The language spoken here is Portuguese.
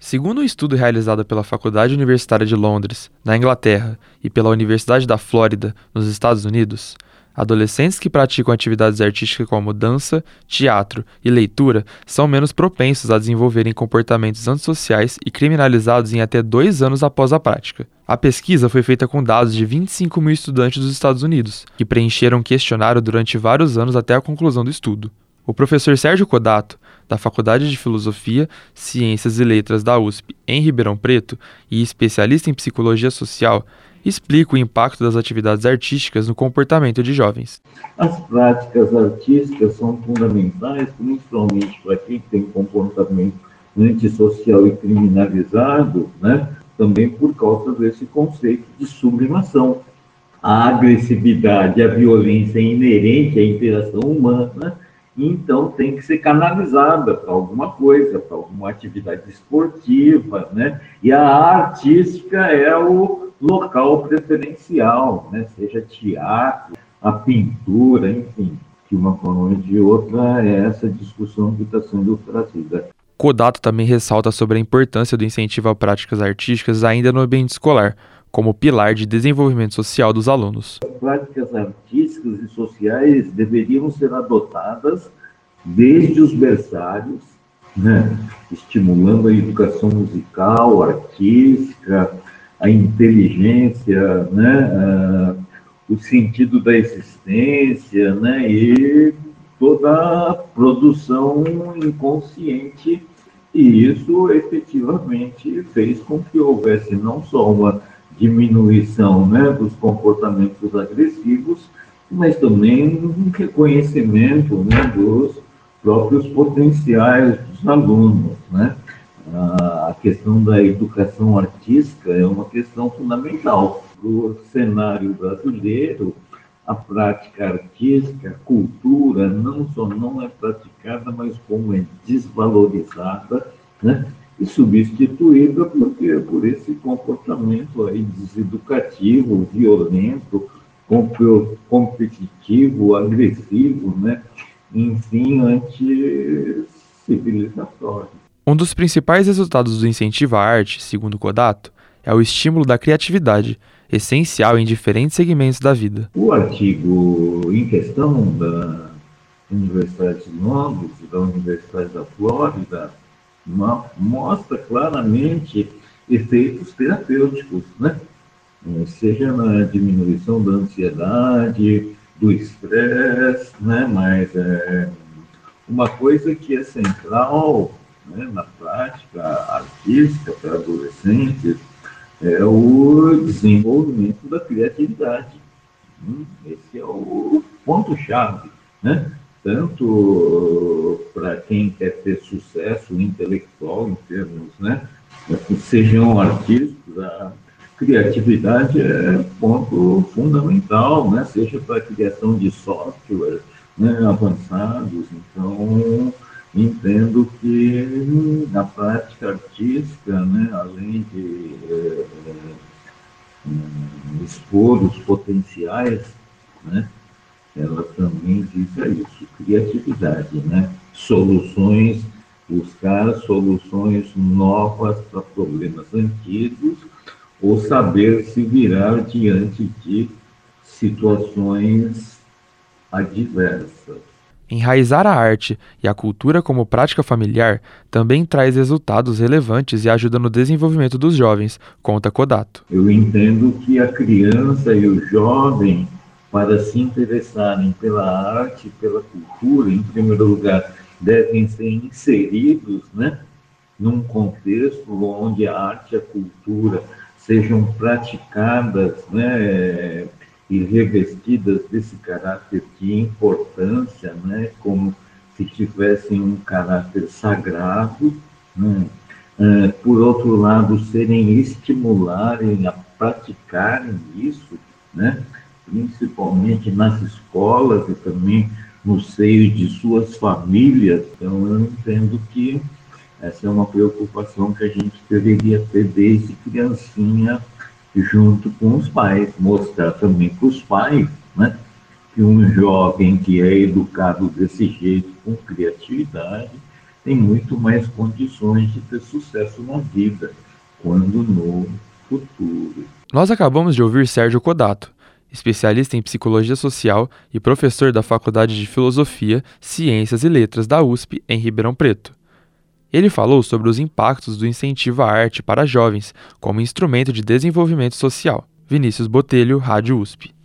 Segundo um estudo realizado pela Faculdade Universitária de Londres, na Inglaterra, e pela Universidade da Flórida, nos Estados Unidos, adolescentes que praticam atividades artísticas como dança, teatro e leitura são menos propensos a desenvolverem comportamentos antissociais e criminalizados em até 2 anos após a prática. A pesquisa foi feita com dados de 25 mil estudantes dos Estados Unidos, que preencheram um questionário durante vários anos até a conclusão do estudo. O professor Sérgio Codato, da Faculdade de Filosofia, Ciências e Letras da USP, em Ribeirão Preto, e especialista em psicologia social, explica o impacto das atividades artísticas no comportamento de jovens. As práticas artísticas são fundamentais, principalmente para quem tem comportamento antissocial e criminalizado, né? Também por causa desse conceito de sublimação. A agressividade, a violência é inerente à interação humana, então tem que ser canalizada para alguma coisa, para alguma atividade esportiva, né? E a artística é o local preferencial, né? Seja teatro, a pintura, enfim. De uma forma ou de outra, é essa discussão que está sendo trazida. Codato também ressalta sobre a importância do incentivo a práticas artísticas ainda no ambiente escolar, como pilar de desenvolvimento social dos alunos. As práticas artísticas e sociais deveriam ser adotadas desde os berçários, né? Estimulando a educação musical, artística, a inteligência, né? O sentido da existência, né? E toda a produção inconsciente. E isso efetivamente fez com que houvesse não só uma diminuição, né, dos comportamentos agressivos, mas também um reconhecimento, né, dos próprios potenciais dos alunos, né? A questão da educação artística é uma questão fundamental. No cenário brasileiro, a prática artística, a cultura, não só não é praticada, mas como é desvalorizada, né? E substituída por esse comportamento aí deseducativo, violento, competitivo, agressivo, né? Enfim, anticivilizatório. Um dos principais resultados do incentivo à arte, segundo Codato, é o estímulo da criatividade, essencial em diferentes segmentos da vida. O artigo em questão da Universidade de Londres e da Universidade da Flórida mostra claramente efeitos terapêuticos, né? Seja na diminuição da ansiedade, do estresse, né? Mas uma coisa que é central, né, na prática artística para adolescentes é o desenvolvimento da criatividade. Esse é o ponto-chave, né? Tanto para quem quer ter sucesso intelectual em termos, né, sejam artísticos, a criatividade é ponto fundamental, né? Seja para a criação de software, né, avançados. Então, entendo que na prática artística, né, além de expor os potenciais, né, ela também visa isso, criatividade, né? Buscar soluções novas para problemas antigos, ou saber se virar diante de situações adversas. Enraizar a arte e a cultura como prática familiar também traz resultados relevantes e ajuda no desenvolvimento dos jovens, conta Codato. Eu entendo que a criança e o jovem, para se interessarem pela arte, pela cultura, em primeiro lugar, devem ser inseridos, né, num contexto onde a arte e a cultura sejam praticadas, né, e revestidas desse caráter de importância, né, como se tivessem um caráter sagrado, né. Por outro lado, estimularem a praticarem isso, né, principalmente nas escolas e também no seio de suas famílias. Então, eu entendo que essa é uma preocupação que a gente deveria ter desde criancinha, junto com os pais, mostrar também para os pais, né, que um jovem que é educado desse jeito, com criatividade, têm muito mais condições de ter sucesso na vida, quando no futuro. Nós acabamos de ouvir Sérgio Codato, especialista em psicologia social e professor da Faculdade de Filosofia, Ciências e Letras da USP, em Ribeirão Preto. Ele falou sobre os impactos do incentivo à arte para jovens como instrumento de desenvolvimento social. Vinícius Botelho, Rádio USP.